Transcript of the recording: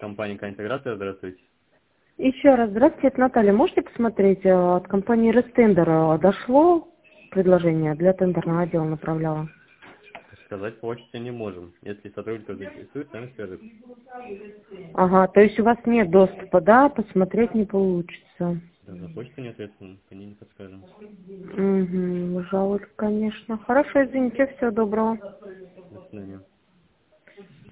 Компания «Интеграция», здравствуйте. Еще раз, здравствуйте, это Наталья. Можете посмотреть, от компании Рестендер дошло предложение для тендерного отдела направляла? Сказать почте не можем. Если сотрудников заинтересует, сами скажут. Ага, то есть у вас нет доступа, да? Посмотреть не получится. Да, за почту не ответственны, по ней не подскажем. Угу, жалко, конечно. Хорошо, извините, всего доброго. До свидания.